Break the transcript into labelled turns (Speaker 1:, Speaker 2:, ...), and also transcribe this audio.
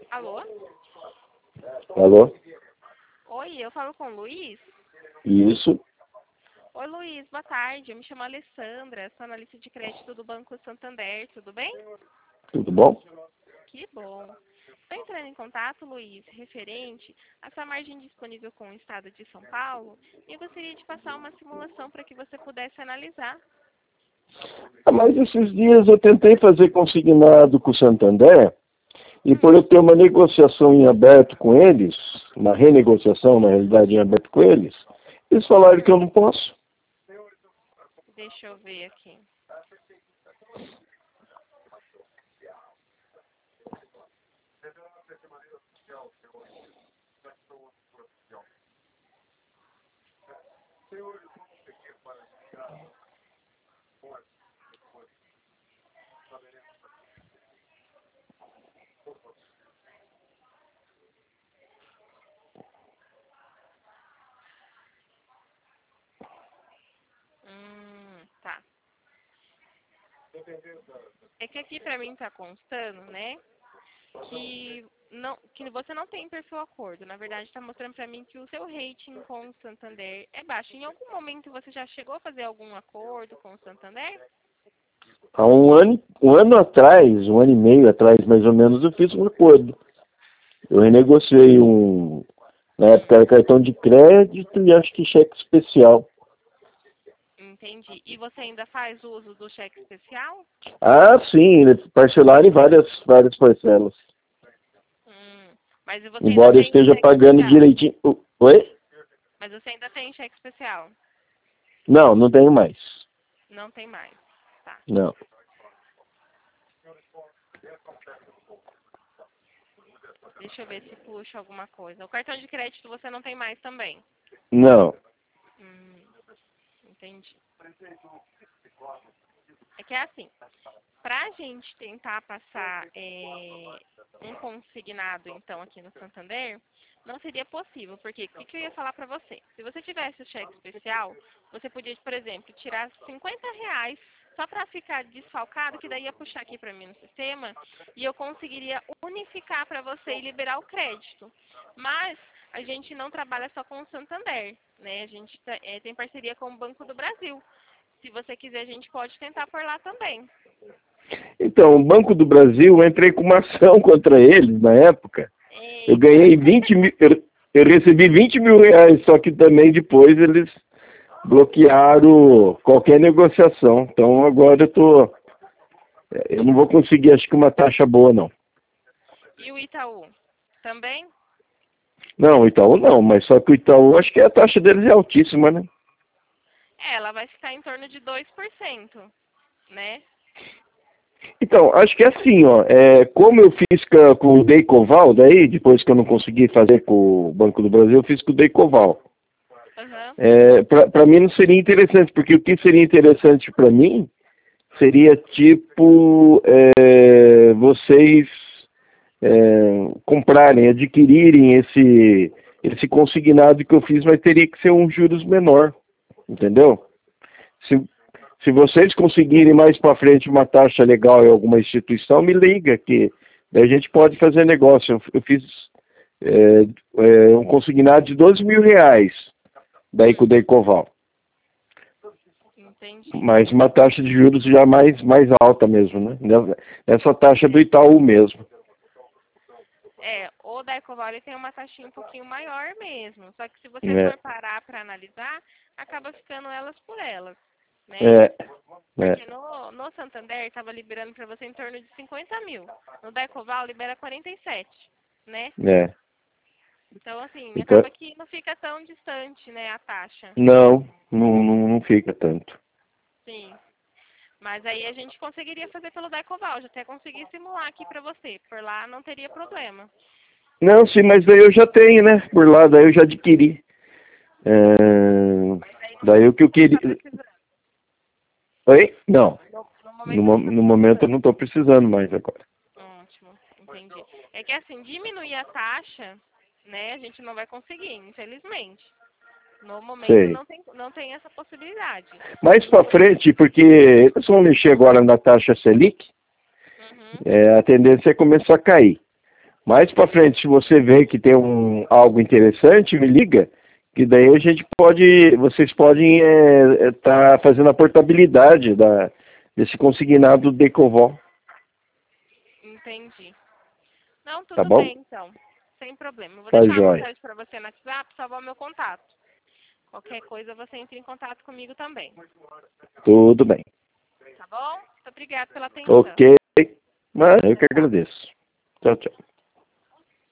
Speaker 1: Alô?
Speaker 2: Alô?
Speaker 1: Oi, eu falo com o Luiz?
Speaker 2: Isso.
Speaker 1: Oi, Luiz, boa tarde. Eu me chamo Alessandra, sou analista de crédito do Banco Santander, tudo bem?
Speaker 2: Tudo bom?
Speaker 1: Que bom. Estou entrando em contato, Luiz, referente a sua margem disponível com o Estado de São Paulo e eu gostaria de passar uma simulação para que você pudesse analisar.
Speaker 2: Mas esses dias eu tentei fazer consignado com o Santander e por eu ter uma negociação em aberto com eles, uma renegociação, na realidade, em aberto com eles falaram que eu não posso.
Speaker 1: Deixa eu ver aqui. Tá. É que aqui para mim está constando, né, que você não tem perfil acordo. Na verdade, está mostrando para mim que o seu rating com o Santander é baixo. Em algum momento você já chegou a fazer algum acordo com o Santander?
Speaker 2: Há um ano atrás, um ano e meio atrás, mais ou menos, eu fiz um acordo. Eu renegociei na época era cartão de crédito e acho que cheque especial.
Speaker 1: Entendi. E você ainda faz uso do cheque especial?
Speaker 2: Ah, sim, parcelaram em várias parcelas.
Speaker 1: Mas você ainda
Speaker 2: Embora eu
Speaker 1: tem
Speaker 2: esteja
Speaker 1: cheque
Speaker 2: pagando
Speaker 1: especial?
Speaker 2: direitinho. Oi?
Speaker 1: Mas você ainda tem cheque especial?
Speaker 2: Não, não tenho mais.
Speaker 1: Não tem mais. Tá.
Speaker 2: Não.
Speaker 1: Deixa eu ver se puxa alguma coisa. O cartão de crédito você não tem mais também?
Speaker 2: Não.
Speaker 1: Entendi. É que é assim, para a gente tentar passar um consignado, então, aqui no Santander, não seria possível, porque o que eu ia falar para você? Se você tivesse o cheque especial, você podia, por exemplo, tirar R$ 50 só para ficar desfalcado, que daí ia puxar aqui para mim no sistema, e eu conseguiria unificar para você e liberar o crédito. Mas a gente não trabalha só com o Santander, né? A gente tem parceria com o Banco do Brasil. Se você quiser, a gente pode tentar por lá também.
Speaker 2: Então, o Banco do Brasil, eu entrei com uma ação contra eles na época.
Speaker 1: Eita.
Speaker 2: Eu ganhei 20 mil, eu recebi 20 mil reais, só que também depois eles bloquearam qualquer negociação. Então agora eu não vou conseguir, acho que uma taxa boa não.
Speaker 1: E o Itaú? Também?
Speaker 2: Não, o Itaú não, mas só que o Itaú, acho que a taxa deles é altíssima, né?
Speaker 1: Ela vai ficar em torno de 2%, né?
Speaker 2: Então, acho que é assim, ó, como eu fiz com o Deicoval, daí, depois que eu não consegui fazer com o Banco do Brasil, eu fiz com o Deicoval. Para mim não seria interessante, porque o que seria interessante para mim seria tipo vocês comprarem, adquirirem esse consignado que eu fiz, mas teria que ser um juros menor, entendeu? Se vocês conseguirem mais para frente uma taxa legal em alguma instituição, me liga que daí a gente pode fazer negócio. Eu fiz um consignado de 12 mil reais daí com o Deicoval.
Speaker 1: Entendi.
Speaker 2: Mas uma taxa de juros já mais alta mesmo, né? Essa taxa do Itaú mesmo.
Speaker 1: O Daicoval ele tem uma taxinha um pouquinho maior mesmo. Só que se você for parar para analisar, acaba ficando elas por elas, né? Porque no Santander estava liberando para você em torno de 50 mil. No Daicoval libera 47, né? Então, assim, acaba que não fica tão distante, né, a taxa.
Speaker 2: Não fica tanto.
Speaker 1: Sim. Mas aí a gente conseguiria fazer pelo Daicoval, já até consegui simular aqui para você. Por lá não teria problema.
Speaker 2: Não, sim, mas daí eu já tenho, né? Por lá, daí eu já adquiri. Daí o que eu queria... Oi? Não. No momento eu não estou precisando mais agora.
Speaker 1: Ótimo, entendi. É que assim, diminuir a taxa, né, a gente não vai conseguir, infelizmente. No momento não tem essa possibilidade.
Speaker 2: Mais para frente, porque eles vão mexer agora na taxa Selic, a tendência é começar a cair. Mais para frente, se você vê que tem algo interessante, me liga, que daí a gente vocês podem estar fazendo a portabilidade desse consignado de Ecovol.
Speaker 1: Entendi. Não,
Speaker 2: Tá
Speaker 1: tudo
Speaker 2: bom?
Speaker 1: bem, então. Sem problema. Eu vou
Speaker 2: Tá
Speaker 1: deixar uma
Speaker 2: jóia.
Speaker 1: mensagem para você no WhatsApp, salvar o meu contato. Qualquer coisa você entra em contato comigo também.
Speaker 2: Tudo bem.
Speaker 1: Tá bom? Muito obrigada pela atenção.
Speaker 2: Ok. Mas eu que
Speaker 1: Tchau, tchau.
Speaker 2: agradeço. Tchau, tchau.